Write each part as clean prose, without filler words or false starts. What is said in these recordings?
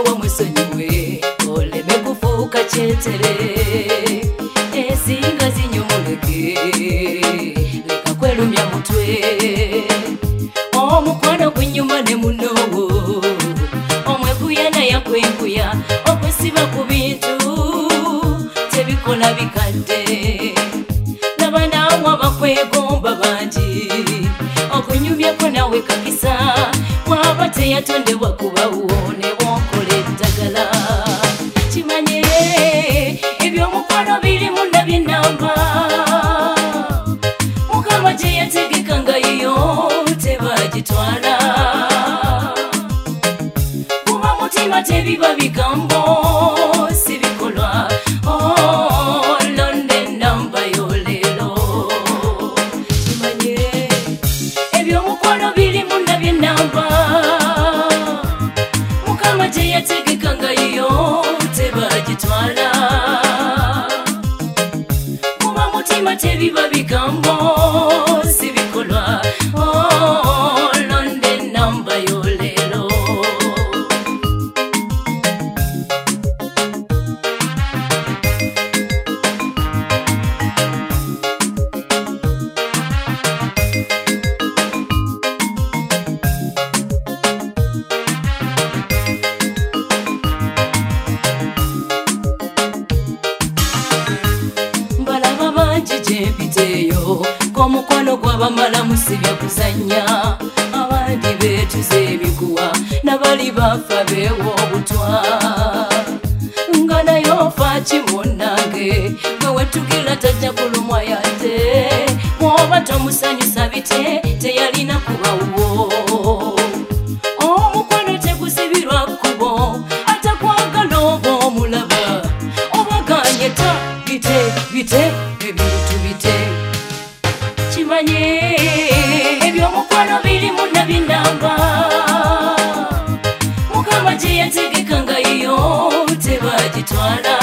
wamwisonyiwe oleme kufuuka kyetere esinga zinyumuleke leka kwelumya mutwe omukwano gwenyuma ne munowo omwekuya naye kwenkuya okwesiba ku bintu tebikola bikadde laba naawe abakwegomba bangi okunyumyako nawe kakisa waba teyatondebwa kubawo ne wonkola eddagala kimanye ebyomukwano birimu nabyenamba mukama gye yategeka nga yiyo tebagitwala kuba mutima tebiba bigambo sibikolwa londe namba yolero kimanye ebyomukwano birimu nabyenamba mukama gye yategeka nga yiyo tebagitwala kuba mutima tebiba bigambo sibikolwa londe namba yolero mbalaba bangi gyempiteeyo k'omukwano gw'abamala musibya kuzanya abandi beetuze emiguwa nabali bafa beewa obutwa nga naye ofa kimunange gwe wetugira tajja kulumwa yate mwoba tomusanyusa bite teyalina kubawo omukwano teguzibirwa kkubo atakwagala oba omulaba obaganyeta bite ebintu bite kimanye ebyomukwano birimu nabyenamba mukama gye yategeka nga yiyo tebagitwala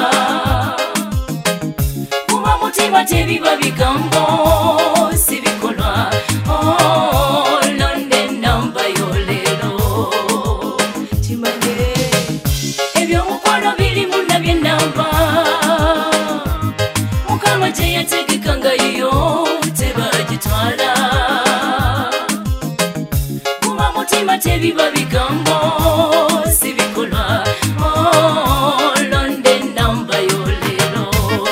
kuba mutima tebiba bigambo sibikolwa londe namba yolero kimanye ebyomukwano birimu nabyenamba mukama gye yategeka nga yiyo tebagitwala kuba mutima tebiba bigambo sibikolwa londe namba yolero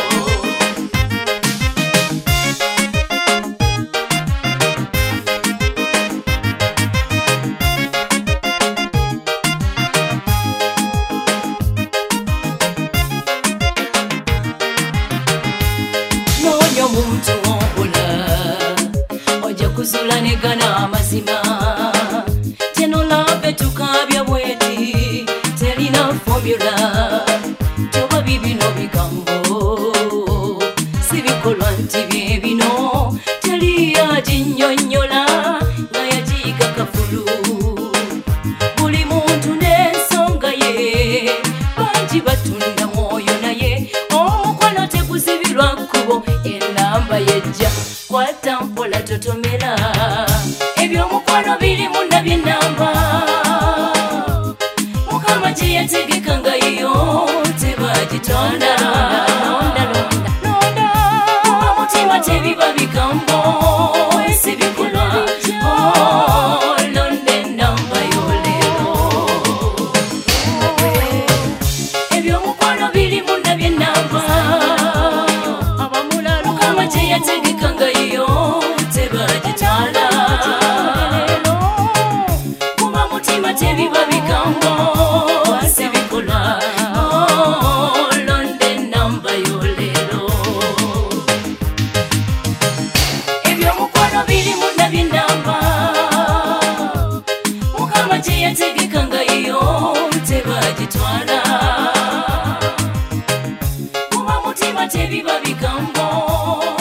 noonya omuntu wompola ojja kuzula negana amazima tenolabe tukabya bweti terina formula toba bibino bigambo sibikolwa nti byebino teri yaginyonyola nga yagiyiga kafulu buli muntu n'ensonga ye bangi batunda mwoyo naye omukwano teguzibirwa kkubo enamba yejja kwata mpola totomera ebyomukwano birimu nabyenamba mukama gye yategeka nga yiyo tebagitwala kuba mutima tebiba bigambo sibikolwa londe namba yolero ebyomukwano birimu nabyenamba mukama gye yategeka nga yiyo tebagitwala kuba mutima tebiba bigambo sibikolwa londe namba yolero ebyomukwano birimu nabyenamba mukama gye yategeka nga yiyo tebagitwala kuba mutima tebiba bigambo